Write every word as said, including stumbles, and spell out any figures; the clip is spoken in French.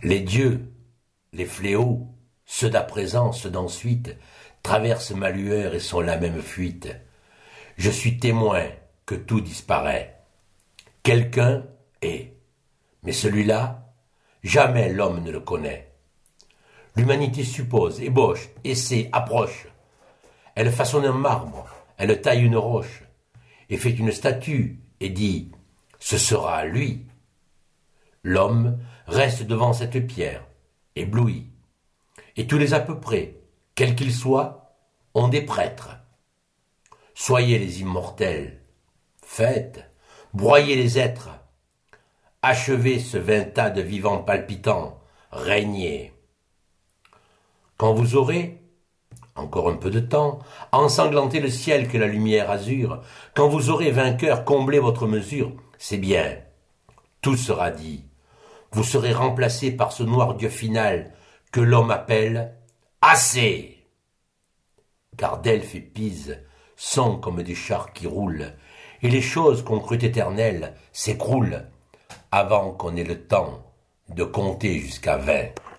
Les dieux, les fléaux, ceux d'à présent, ceux d'ensuite, traversent ma lueur et sont la même fuite. Je suis témoin que tout disparaît. Quelqu'un est, mais celui-là, jamais l'homme ne le connaît. L'humanité suppose, ébauche, essaie, approche. Elle façonne un marbre, elle taille une roche, et fait une statue, et dit « ce sera lui ». L'homme reste devant cette pierre, ébloui, et tous les à peu près, quels qu'ils soient, ont des prêtres. Soyez les immortels, faites, broyez les êtres, achevez ce vingt tas de vivants palpitants, régnez. Quand vous aurez, encore un peu de temps, ensanglanté le ciel que la lumière azure, quand vous aurez vainqueur comblé votre mesure, c'est bien, tout sera dit. Vous serez remplacé par ce noir Dieu final que l'homme appelle assez. Car Delphes et Pise sont comme des chars qui roulent, et les choses qu'on crut éternelles s'écroulent avant qu'on ait le temps de compter jusqu'à vingt.